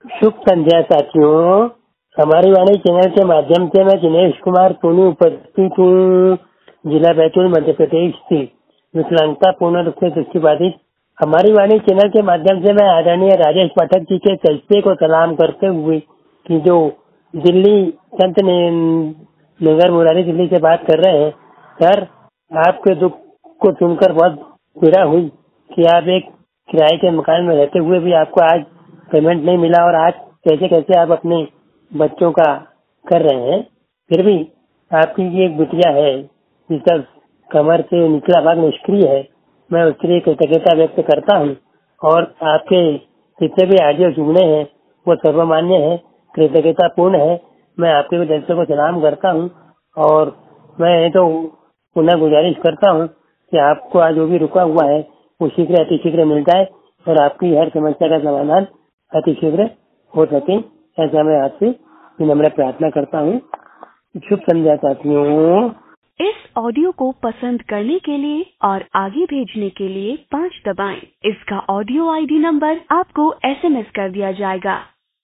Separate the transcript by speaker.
Speaker 1: शुभ संध्या साथियों, हमारी वाणी चैनल के माध्यम से मैं दिनेश कुमार सोनी उपस्थित हूँ। जिला बैतूल मध्य प्रदेश से विकलांगता पूर्ण रूप से दृष्टिबाधित। हमारी वाणी चैनल के माध्यम से मैं आदरणीय राजेश पाठक जी के चलते को सलाम करते हुए कि जो दिल्ली संत नगर मुरारी दिल्ली से बात कर रहे हैं। सर, आपके दुख को सुनकर बहुत पीड़ा हुई कि आप एक किराए के मकान में रहते हुए भी आपको आज पेमेंट नहीं मिला और आज कैसे कैसे आप अपने बच्चों का कर रहे हैं। फिर भी आपकी ये एक बिटिया है जिसका कमर से निचला भाग निष्क्रिय है। मैं उसके लिए कृतज्ञता व्यक्त करता हूँ और आपके जितने भी ऑडियो जुड़े हैं वो सर्वमान्य है, कृतज्ञता पूर्ण है। मैं आपके दर्शकों को सलाम करता हूँ और मैं तो पुनः गुजारिश करता हूँ कि आपको आज जो भी रुका हुआ है वो शीघ्र अतिशीघ्र मिल जाए और आपकी हर समस्या का समाधान अतिशीघ्र हो सके, ऐसा मैं आपसे विनम्र प्रार्थना करता हूँ। शुभ संध्या साथियों।
Speaker 2: इस ऑडियो को पसंद करने के लिए और आगे भेजने के लिए 5 दबाएं। इसका ऑडियो आईडी नंबर आपको SMS कर दिया जाएगा।